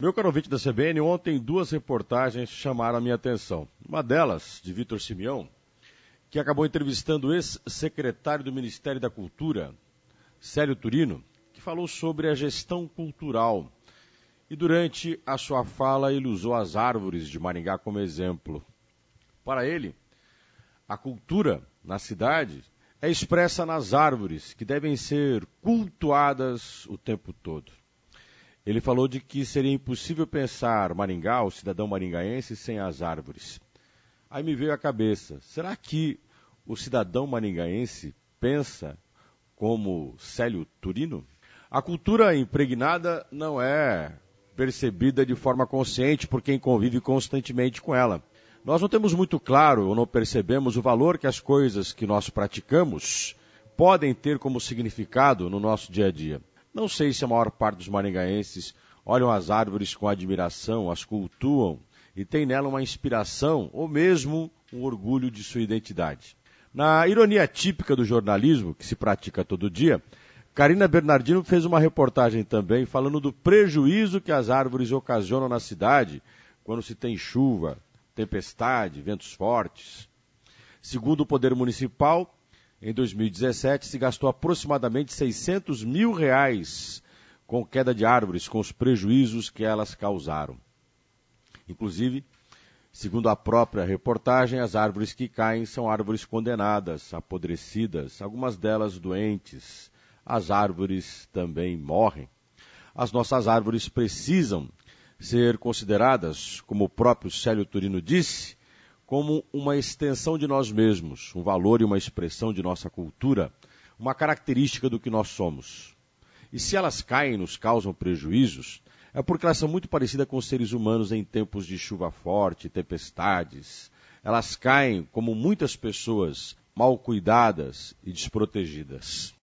Meu caro ouvinte da CBN, ontem duas reportagens chamaram a minha atenção. Uma delas, de Vitor Simeão, que acabou entrevistando o ex-secretário do Ministério da Cultura, Célio Turino, que falou sobre a gestão cultural. E durante a sua fala ele usou as árvores de Maringá como exemplo. Para ele, a cultura na cidade é expressa nas árvores, que devem ser cultuadas o tempo todo. Ele falou de que seria impossível pensar Maringá, o cidadão maringaense, sem as árvores. Aí me veio à cabeça, será que o cidadão maringaense pensa como Célio Turino? A cultura impregnada não é percebida de forma consciente por quem convive constantemente com ela. Nós não temos muito claro ou não percebemos o valor que as coisas que nós praticamos podem ter como significado no nosso dia a dia. Não sei se a maior parte dos maringaenses olham as árvores com admiração, as cultuam e tem nela uma inspiração ou mesmo um orgulho de sua identidade. Na ironia típica do jornalismo, que se pratica todo dia, Carina Bernardino fez uma reportagem também falando do prejuízo que as árvores ocasionam na cidade quando se tem chuva, tempestade, ventos fortes. Segundo o Poder Municipal, em 2017 se gastou aproximadamente R$600 mil com queda de árvores, com os prejuízos que elas causaram. Inclusive, segundo a própria reportagem, as árvores que caem são árvores condenadas, apodrecidas, algumas delas doentes. As árvores também morrem. As nossas árvores precisam ser consideradas, como o próprio Célio Turino disse, como uma extensão de nós mesmos, um valor e uma expressão de nossa cultura, uma característica do que nós somos. E se elas caem e nos causam prejuízos, é porque elas são muito parecidas com os seres humanos em tempos de chuva forte, tempestades. Elas caem como muitas pessoas mal cuidadas e desprotegidas.